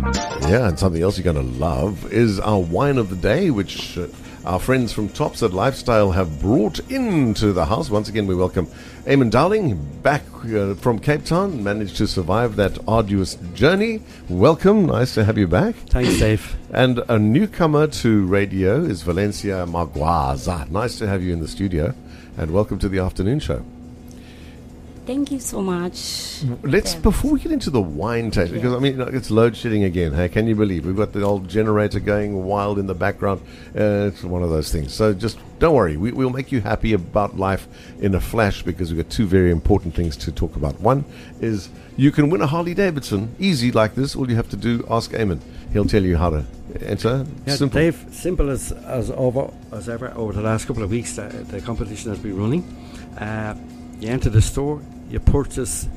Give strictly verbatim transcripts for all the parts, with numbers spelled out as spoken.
Yeah, and something else you're going to love is our wine of the day, which uh, our friends from Topset Lifestyle have brought into the house. Once again, we welcome Eamon Dowling back uh, from Cape Town, managed to survive that arduous journey. Welcome, nice to have you back. Thanks, Dave. And a newcomer to radio is Valencia Magwaza. Nice to have you in the studio, and welcome to the afternoon show. Thank you so much. Let's, Thanks. before we get into the wine taste, because I mean, it's load shedding again. Hey, can you believe we've got the old generator going wild in the background? Uh, it's one of those things. So just don't worry. We, we'll make you happy about life in a flash, because we've got two very important things to talk about. One is you can win a Harley Davidson easy like this. All you have to do, ask Eamon. He'll tell you how to enter. Yeah, Simple. Dave, simple as as over as ever over the last couple of weeks. The, the competition has been running. Uh, you enter the store. You purchase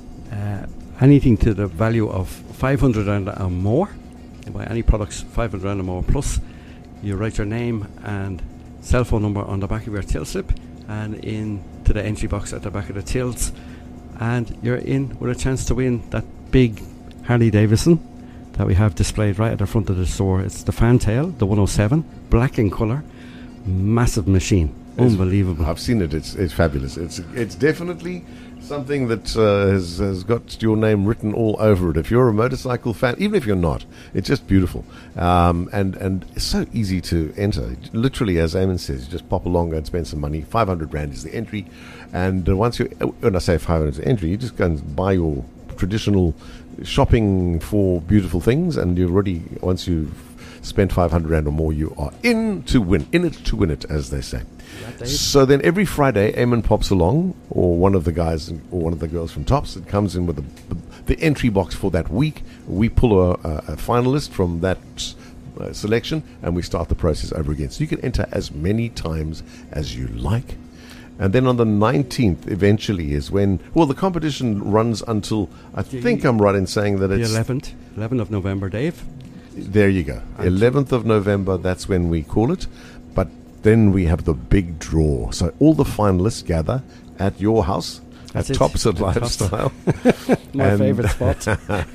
uh, anything to the value of five hundred rand or more. You buy any products five hundred rand or more plus. You write your name and cell phone number on the back of your till slip and into the entry box at the back of the tills, and you're in with a chance to win that big Harley Davidson that we have displayed right at the front of the store. It's the Fantail, the one oh seven, black in colour, massive machine, It's- unbelievable. I've seen it. It's it's fabulous. It's it's definitely something that uh, has has got your name written all over it. If you're a motorcycle fan, even if you're not, it's just beautiful. Um, and and it's so easy to enter. Literally, as Eamon says, you just pop along and spend some money. Five hundred rand is the entry, and uh, once you when I say five hundred is the entry, you just go and buy your traditional shopping for beautiful things, and you're already once you've spent five hundred rand or more, you are in to win, in it to win it, as they say. So then every Friday, Eamon pops along, or one of the guys or one of the girls from Tops that comes in with the, the, the entry box for that week. We pull a, a, a finalist from that uh, selection, and we start the process over again. So you can enter as many times as you like. And then on the nineteenth, eventually, is when, well, the competition runs until, I The- think I'm right in saying that The it's... eleventh, eleventh of November, Dave. There you go. eleventh of November, that's when we call it. But then we have the big draw. So all the finalists gather at your house, That's at it. Tops at At Tops. Lifestyle. My And- favourite spot.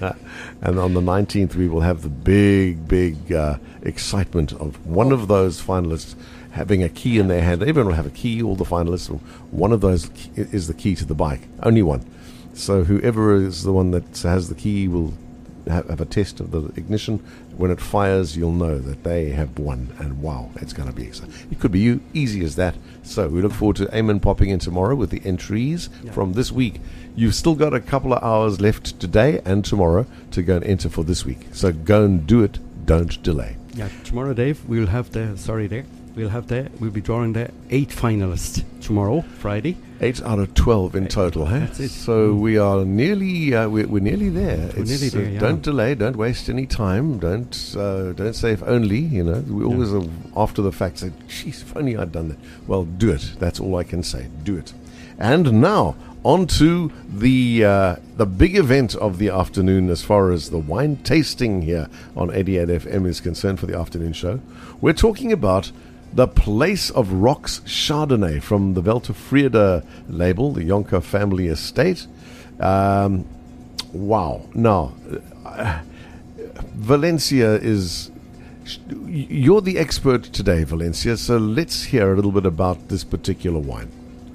And on the nineteenth, we will have the big, big uh, excitement of one of those finalists having a key in their hand. Everyone will have a key, all the finalists. One of those key is the key to the bike. Only one. So whoever is the one that has the key will have, have a test of the ignition. When it fires, you'll know that they have won, and wow, it's going to be exciting. It could be you, easy as that. So we look forward to Eamon popping in tomorrow with the entries Yeah. from this week. You've still got a couple of hours left today and tomorrow to go and enter for this week. So go and do it. Don't delay. Yeah, tomorrow, Dave, we'll have the, sorry there, we'll have the, we'll be drawing the eight finalists tomorrow, Friday. Eight out of twelve in total, hey? That's it. So Mm. we are nearly, uh, we're, we're nearly there. We're nearly there, yeah. Don't delay. Don't waste any time. Don't uh, don't say if only. You know, we always uh, after the fact say, "Geez, if only I'd done that." Well, do it. That's all I can say. Do it. And now on to the uh, the big event of the afternoon, as far as the wine tasting here on eighty-eight F M is concerned for the afternoon show. We're talking about the Place of Rocks Chardonnay from the Weltevrede label, the Jonker family estate. Um, wow. Now, uh, Valencia is... You're the expert today, Valencia, so let's hear a little bit about this particular wine.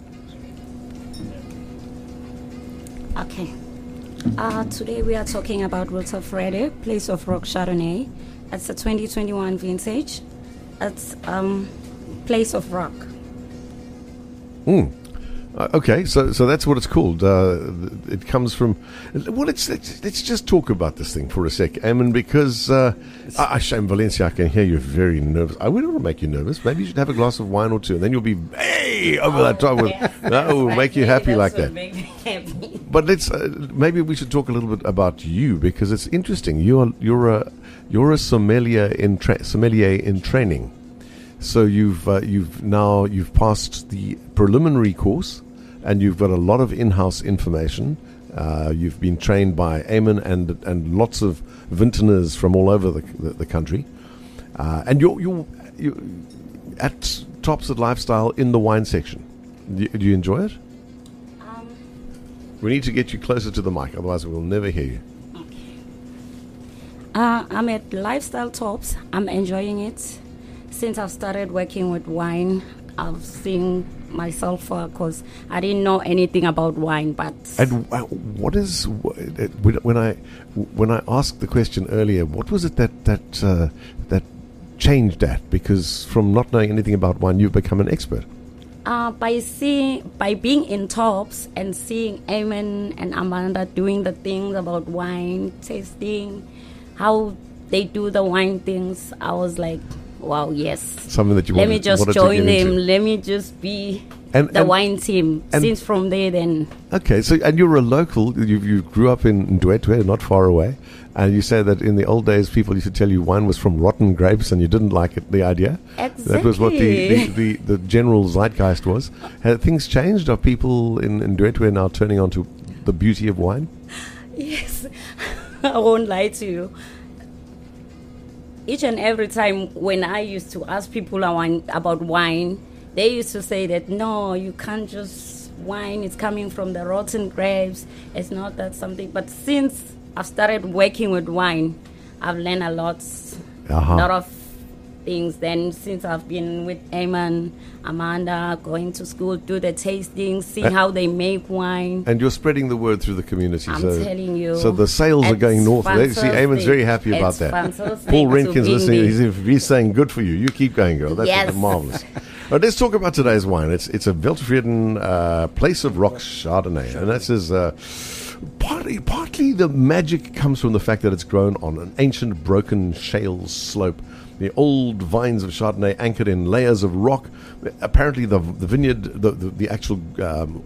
Okay. Uh, today we are talking about Weltevrede, Place of Rock Chardonnay. It's a twenty twenty-one vintage. It's um, Place of Rock. Mm. Uh, okay, so so that's what it's called. Uh, it comes from. Well, let's, let's let's just talk about this thing for a sec, Eamon, because uh, I, I shame Valencia. I can hear you very nervous. I wouldn't want to make you nervous. Maybe you should have a glass of wine or two, and then you'll be hey over that top. With, that will make you happy like that. But let's uh, maybe we should talk a little bit about you, because it's interesting. You are you're a you're a sommelier in tra- sommelier in training. So you've uh, you've now you've passed the preliminary course, and you've got a lot of in-house information. Uh, you've been trained by Eamon and and lots of vintners from all over the the, the country, uh, and you're you're you're at Tops at Lifestyle in the wine section. Do, do you enjoy it? Um, We need to get you closer to the mic, otherwise we'll never hear you. Uh, I'm at Lifestyle Tops. I'm enjoying it. Since I've started working with wine, I've seen myself because I didn't know anything about wine. But And uh, what is wh- uh, when when I when I asked the question earlier, what was it that that uh, that changed that? Because from not knowing anything about wine, you've become an expert. uh, by seeing, by being in Tops and seeing Eamon and Amanda doing the things about wine tasting, how they do the wine things, I was like, wow, yes. Something that you Let wanted, me just wanted join to get them. into. Let me just be And- the and- wine team. and- Since from there, then Okay, so and you're a local. You you grew up in Ndwedwe, not far away, and you say that in the old days people used to tell you wine was from rotten grapes, and you didn't like it. The idea that was what the, the, Exactly. the, the general zeitgeist was. Have things changed? Are people in Ndwedwe now turning on to the beauty of wine? yes, I won't lie to you. Each and every time when I used to ask people about wine, they used to say that no, you can't just wine. It's coming from the rotten grapes. It's not that something. But since I've started working with wine, I've learned a lot, Uh-huh. lot of things. Then since I've been with Eamon, Amanda, going to school, do the tasting, see Uh, how they make wine. And you're spreading the word through the community. I'm so, telling you. So the sales are It's going north. They- See, Eamon's very fantastic. happy about It's that. fantastic Paul to Renkin's be listening. there. He's, he's saying, good for you. You keep going, girl. That's Yes. marvelous. All right, let's talk about today's wine. It's it's a Weltevreden uh, Place of Rocks Chardonnay. And that's his... Uh, partly, partly the magic comes from the fact that it's grown on an ancient broken shale slope. The old vines of Chardonnay anchored in layers of rock. Apparently, the the vineyard, the the, the actual um,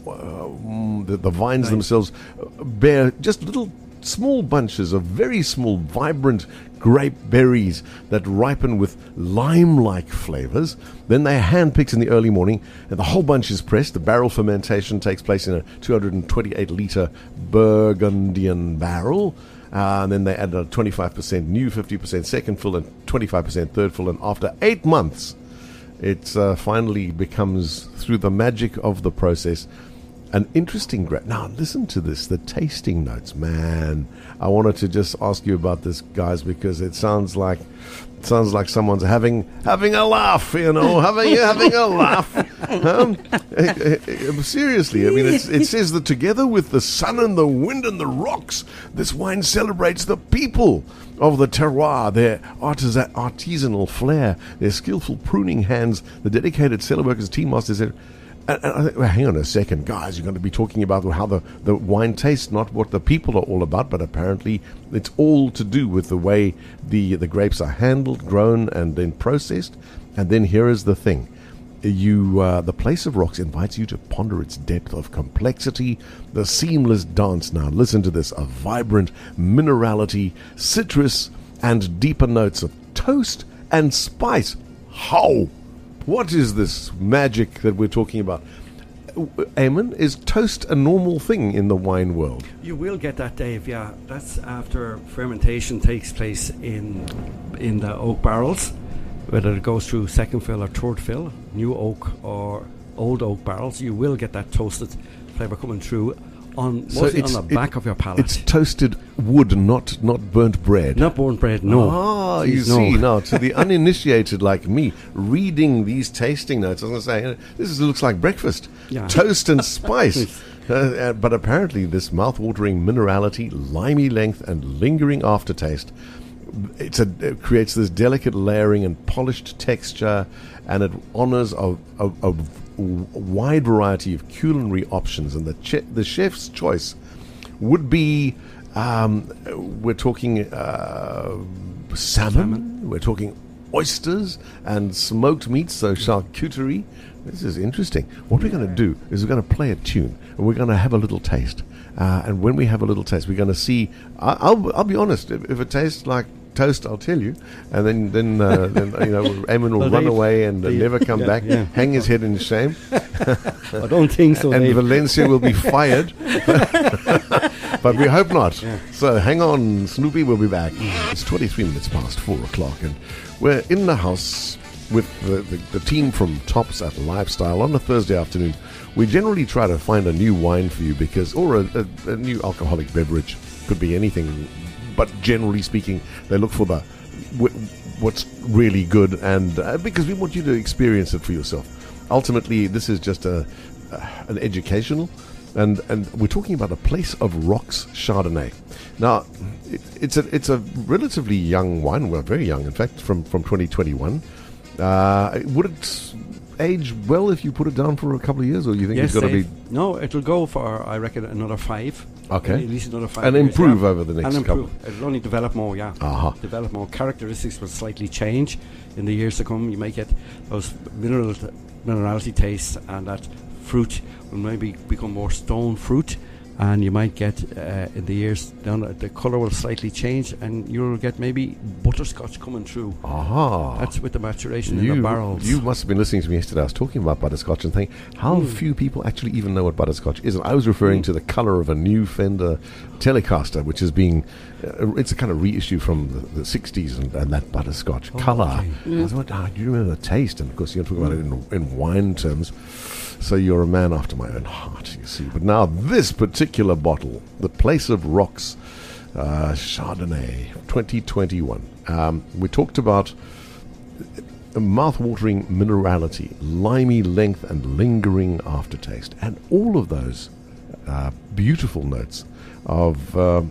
uh, the, the vines Nice. themselves bear just little small bunches of very small, vibrant grape berries that ripen with lime-like flavors. Then they're hand-picked in the early morning, and the whole bunch is pressed. The barrel fermentation takes place in a two hundred twenty-eight liter Burgundian barrel. Uh, and then they add a twenty-five percent new, fifty percent second fill, and twenty-five percent third fill. And after eight months, it uh, finally becomes, through the magic of the process, an interesting grape. Now, listen to this, the tasting notes. Man, I wanted to just ask you about this, guys, because it sounds like it sounds like someone's having having a laugh, you know, having having a laugh. Um, eh, eh, seriously, I mean, it's, it says that together with the sun and the wind and the rocks, this wine celebrates the people of the terroir, their artisan, artisanal flair, their skillful pruning hands, the dedicated cellar workers, team masters. And, and I think, well, hang on a second, guys. You're going to be talking about how the, the wine tastes, not what the people are all about, but apparently it's all to do with the way the the grapes are handled, grown, and then processed. And then here is the thing. You, uh, the Place of Rocks invites you to ponder its depth of complexity, the seamless dance. Now, listen to this: a vibrant minerality, citrus, and deeper notes of toast and spice. How? What is this magic that we're talking about? Eamon, is toast a normal thing in the wine world? You will get that, Dave. Yeah, that's after fermentation takes place in in the oak barrels, whether it goes through second fill or third fill, new oak or old oak barrels. You will get that toasted flavour coming through on So mostly on it's- the it- back of your palate. It's toasted wood, not not burnt bread. not burnt bread. No. Ah, you Please, no. see, now, to the uninitiated like me, reading these tasting notes, I was going to say, this is, looks like breakfast. Yeah. Toast and spice. Uh, uh, but apparently this mouth-watering minerality, limey length, and lingering aftertaste, it's a, it creates this delicate layering and polished texture, and it honors a, a, a wide variety of culinary options. And the, che- the chef's choice would be... Um, we're talking uh, salmon, Salmon. we're talking oysters and smoked meats, so charcuterie. This is interesting. What we're going to do is we're going to play a tune and we're going to have a little taste. Uh, and when we have a little taste, we're going to see. I, I'll, I'll be honest. If, if it tastes like toast, I'll tell you. And then, then, uh, then you know, Eamon will Well, run Dave, away and uh, the- never come yeah, back, yeah. hang his head in shame, I don't think so, and Dave. Valencia will be fired. But we hope not. So hang on, Snoopy, we'll be back. It's twenty-three minutes past four o'clock, and we're in the house with the, the, the team from Tops at Lifestyle on a Thursday afternoon. We generally try to find a new wine for you, because, or a, a, a new alcoholic beverage. Could be anything but generally speaking, they look for the w- what's really good, and uh, because we want you to experience it for yourself. Ultimately, this is just a uh, an educational, and and we're talking about a Place of Rocks Chardonnay. Now, it, it's a it's a relatively young wine, well, very young, in fact, from from twenty twenty-one. Uh, would it age well if you put it down for a couple of years, or you think Yes, it's got to be Dave. No, it'll go for, I reckon, another five. Okay. At least another five and years, improve yeah. over the next and couple? improve. It'll only develop more, yeah. Uh-huh. Develop more. Characteristics will slightly change in the years to come. You might get those mineral minerality tastes, and that fruit will maybe become more stone fruit. And you might get, uh, in the years down, the, the colour will slightly change, and you'll get maybe butterscotch coming through. Aha. That's with the maturation in You, the barrels. you must have been listening to me yesterday. I was talking about butterscotch and thinking how Mm. few people actually even know what butterscotch is. And I was referring Mm. to the colour of a new Fender Telecaster, which is being, uh, it's a kind of reissue from the, the sixties, and, and that butterscotch Oh, colour. okay. I was like, ah, do you remember the taste? And of course, you're talking about it in, in wine terms. So you're a man after my own heart, you see. But now this particular bottle, the Place of Rocks uh, Chardonnay twenty twenty-one. Um, we talked about a mouth-watering minerality, limey length, and lingering aftertaste, and all of those uh, beautiful notes of. Uh,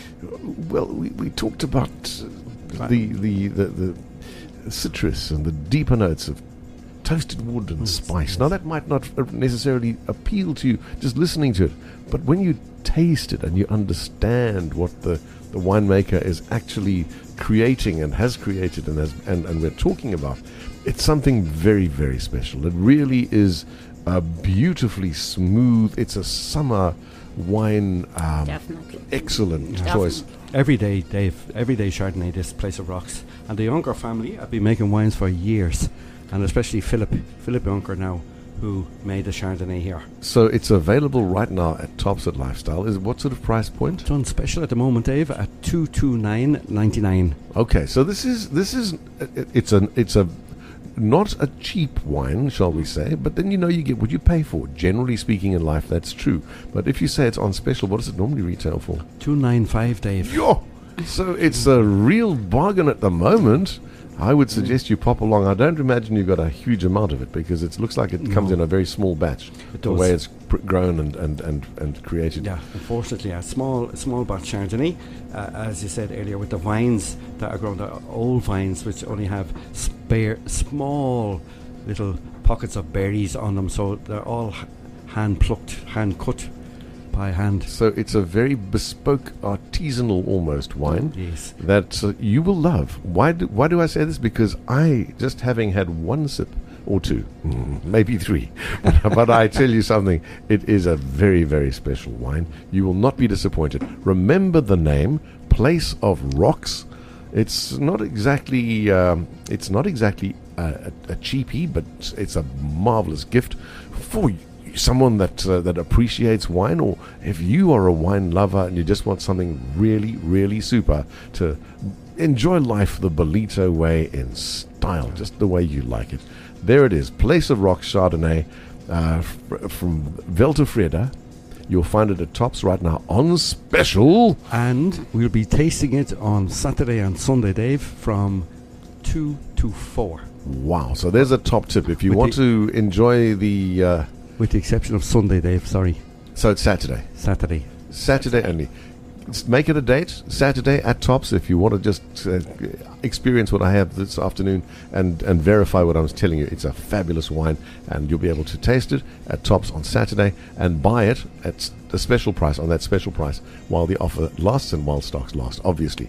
well, we, we talked about uh, the, the the the citrus and the deeper notes of toasted wood and spice. Now, that might not uh, necessarily appeal to you just listening to it, but when you taste it and you understand what the, the winemaker is actually creating and has created and, has, and, and we're talking about, it's something very, very special. It really is a beautifully smooth, it's a summer wine, um, Definitely. excellent Definitely. choice. Every day, Dave, every day Chardonnay, this Place of Rocks. And the Unker family have been making wines for years. And especially Philip, Philip Unker now, who made the Chardonnay here. So it's available right now at Tops at Lifestyle. Is what sort of price point? It's on special at the moment, Dave, at two two nine ninety-nine. Okay, so this is this is uh, it's a it's a not a cheap wine, shall we say? But then you know you get what you pay for. Generally speaking, in life, that's true. But if you say it's on special, what does it normally retail for? two ninety-five, Dave. Yo! So it's a real bargain at the moment. I would suggest you pop along. I don't imagine you've got a huge amount of it, because it looks like it comes No. in a very small batch. It The does. way it's pr- grown and, and, and, and created. Yeah, unfortunately, a small, a small batch Chardonnay, uh, as you said earlier, with the vines that are grown, the old vines which only have spare, small little pockets of berries on them, so they're all h- hand plucked, hand cut by hand. So it's a very bespoke, artisanal almost wine. Yes. That uh, you will love. Why do, why do I say this? Because I, just having had one sip or two, mm, maybe three, but I tell you something, it is a very, very special wine. You will not be disappointed. Remember the name, Place of Rocks. It's not exactly, um, it's not exactly a, a, a cheapie, but it's a marvelous gift for you. Someone that uh, that appreciates wine, or if you are a wine lover and you just want something really, really super to enjoy life the Bolito way in style, just the way you like it. There it is, Place of Rocks Chardonnay uh, f- from Veltefreda. You'll find it at Tops right now on special. And we'll be tasting it on Saturday and Sunday, Dave, from two to four. Wow, so there's a top tip. If you With want the- to enjoy the... Uh, With the exception of Sunday, Dave, sorry. so it's Saturday. Saturday. Saturday only. S- Make it a date, Saturday at Tops, if you want to just uh, experience what I have this afternoon and, and verify what I was telling you. It's a fabulous wine, and you'll be able to taste it at Tops on Saturday and buy it at the special price, on that special price, while the offer lasts and while stocks last, obviously.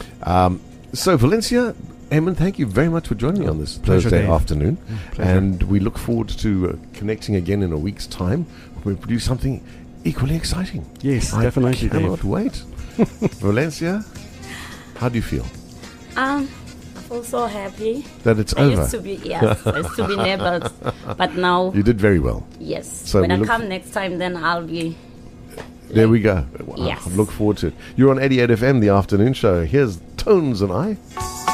Um, so, Valencia, Eamon, thank you very much for joining me on this Pleasure, Thursday Dave. afternoon. Pleasure. And we look forward to uh, connecting again in a week's time when we produce something equally exciting. Yes, I definitely, cannot Dave. wait. Valencia, how do you feel Um, I feel so happy. that it's I over? used to be, yes, I used to be nervous, but now, You did very well. yes. So when we I look- come next time, then I'll be. There we go. Wow, Yes. I look forward to it. You're on eighty-eight F M, the afternoon show. Here's Tones and I.